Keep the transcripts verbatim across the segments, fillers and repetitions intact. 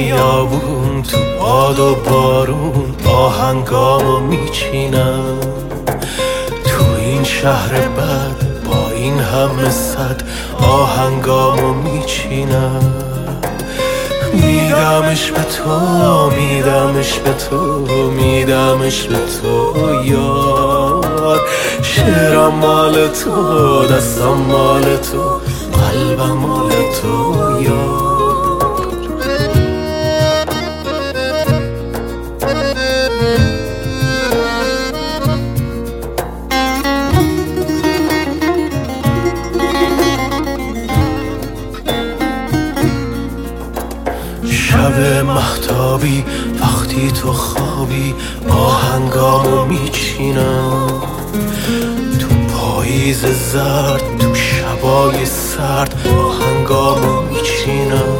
خیابون تو باد و بارون آهنگامو میچینم، تو این شهر بد با این همه صد آهنگامو میچینم. میدمش به تو، میدمش به تو، میدمش به تو یار. شعرم مال تو، دستم مال تو، قلبم مال تو یار. شب مهتابی وقتی تو خوابی آهنگامو میچینم، تو پاییز زرد تو شبای سرد آهنگامو میچینم.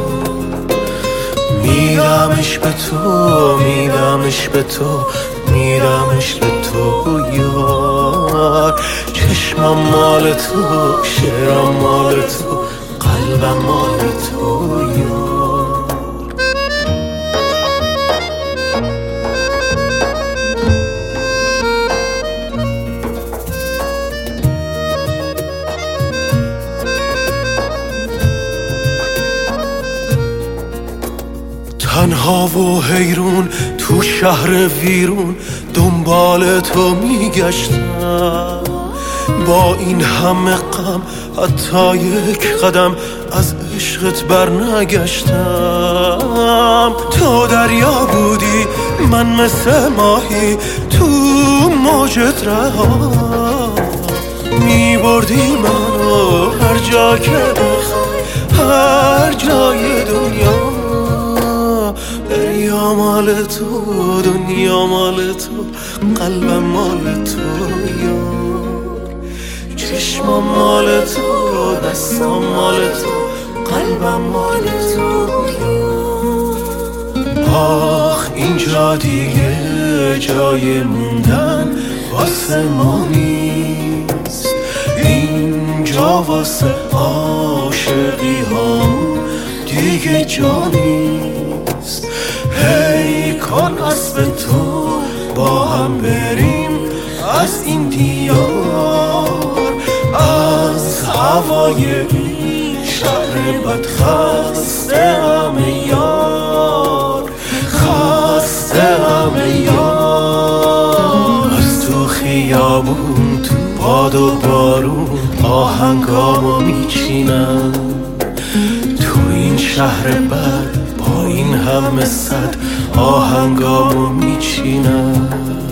میدمش به تو، میدمش به تو، میدمش به تو یار. چشمم مال تو، شعرم مال تو، قلبم مال تو یار. تنها و حیرون تو شهر ویرون دنبال تو میگشتم، با این همه غم حتی یک قدم از عشقت بر نگشتم. تو دریا بودی من مثل ماهی تو موجت رها، میبردی منو هر جا که بخوای، هر جای دنیا. دریا مال تو، دنیا مال تو، قلبم مال تو یار. چشمم مال تو، دستم مال تو، قلبم مال تو یار. آخ اینجا دیگه جای موندن واسه ما نیست، اینجا واسه عاشقی ها دیگه جا نیست. هی کن اسب تو با هم بریم از این دیار، از هوای این شهر بد خسته ام یار، خسته ام یار. از تو خیابون تو باد و بارون آهنگامو میچینم، تو این شهر بد با این همه صد آهنگامو میچینم.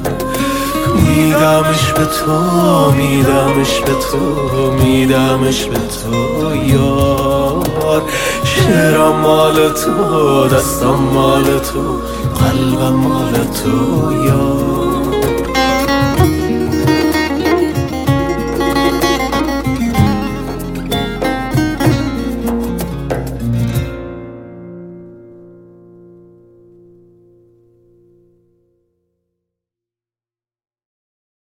میدمش به تو، میدمش به تو، میدمش به تو یار. شعرم مال تو، دستم مال تو، قلبم مال تو یار.